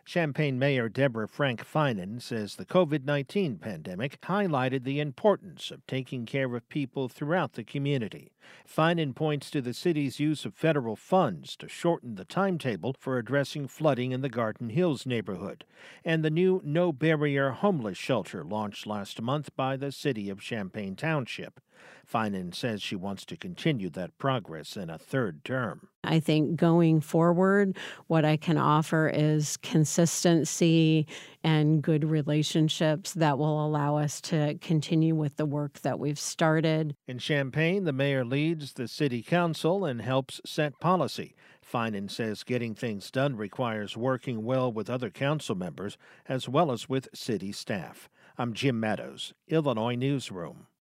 Champaign Mayor Deborah Frank Finan says the COVID-19 pandemic highlighted the importance of taking care of people throughout the community. Finan points to the city's use of federal funds to shorten the timetable for addressing flooding in the Garden Hills neighborhood, and the new No Barrier homeless shelter launched last month by the city of Champaign Township. Finan says she wants to continue that progress in a third term. I think going forward, what I can offer is consistency and good relationships that will allow us to continue with the work that we've started. In Champaign, the mayor leads the city council and helps set policy. Finan says getting things done requires working well with other council members as well as with city staff. I'm Jim Meadows, Illinois Newsroom.